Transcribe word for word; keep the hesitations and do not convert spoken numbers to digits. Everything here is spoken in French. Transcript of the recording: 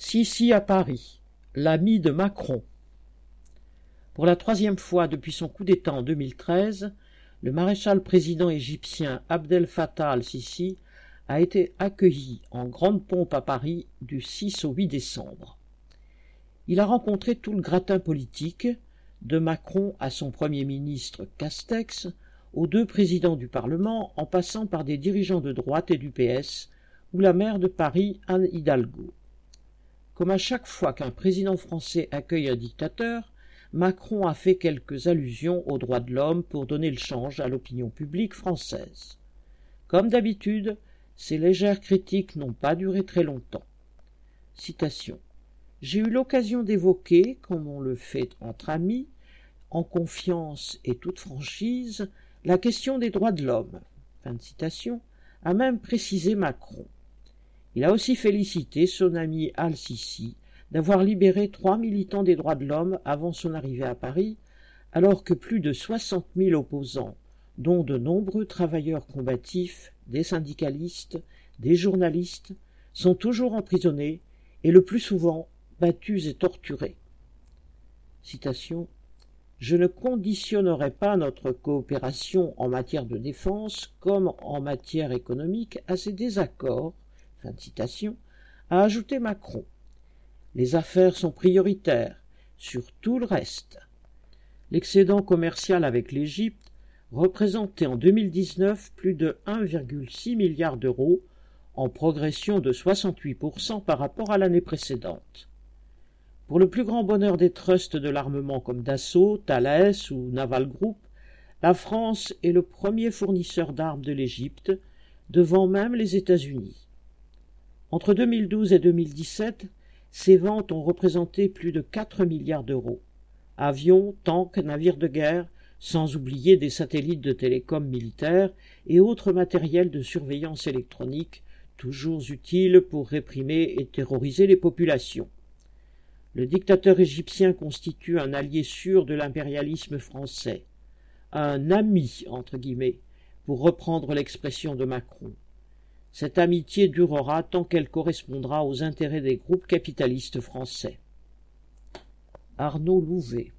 Sisi à Paris, l'ami de Macron. Pour la troisième fois depuis son coup d'État en deux mille treize, le maréchal président égyptien Abdel Fattah al-Sisi a été accueilli en grande pompe à Paris du six au huit décembre. Il a rencontré tout le gratin politique, de Macron à son Premier ministre Castex, aux deux présidents du Parlement, en passant par des dirigeants de droite et du P S, ou la maire de Paris, Anne Hidalgo. Comme à chaque fois qu'un président français accueille un dictateur, Macron a fait quelques allusions aux droits de l'homme pour donner le change à l'opinion publique française. Comme d'habitude, ces légères critiques n'ont pas duré très longtemps. Citation. « J'ai eu l'occasion d'évoquer, comme on le fait entre amis, en confiance et toute franchise, la question des droits de l'homme. » Fin de citation, a même précisé Macron. Il a aussi félicité son ami Al-Sisi d'avoir libéré trois militants des droits de l'homme avant son arrivée à Paris, alors que plus de soixante mille opposants, dont de nombreux travailleurs combatifs, des syndicalistes, des journalistes, sont toujours emprisonnés et le plus souvent battus et torturés. Citation. « Je ne conditionnerai pas notre coopération en matière de défense comme en matière économique à ces désaccords, fin de citation, a ajouté Macron. Les affaires sont prioritaires sur tout le reste. L'excédent commercial avec l'Égypte représentait en deux mille dix-neuf plus de un virgule six milliard d'euros, en progression de soixante-huit pour cent par rapport à l'année précédente. Pour le plus grand bonheur des trusts de l'armement comme Dassault, Thales ou Naval Group, la France est le premier fournisseur d'armes de l'Égypte, devant même les États-Unis. Entre deux mille douze et deux mille dix-sept, ces ventes ont représenté plus de quatre milliards d'euros. Avions, tanks, navires de guerre, sans oublier des satellites de télécom militaires et autres matériels de surveillance électronique, toujours utiles pour réprimer et terroriser les populations. Le dictateur égyptien constitue un allié sûr de l'impérialisme français, un ami, entre guillemets, pour reprendre l'expression de Macron. Cette amitié durera tant qu'elle correspondra aux intérêts des groupes capitalistes français. Arnaud Louvet.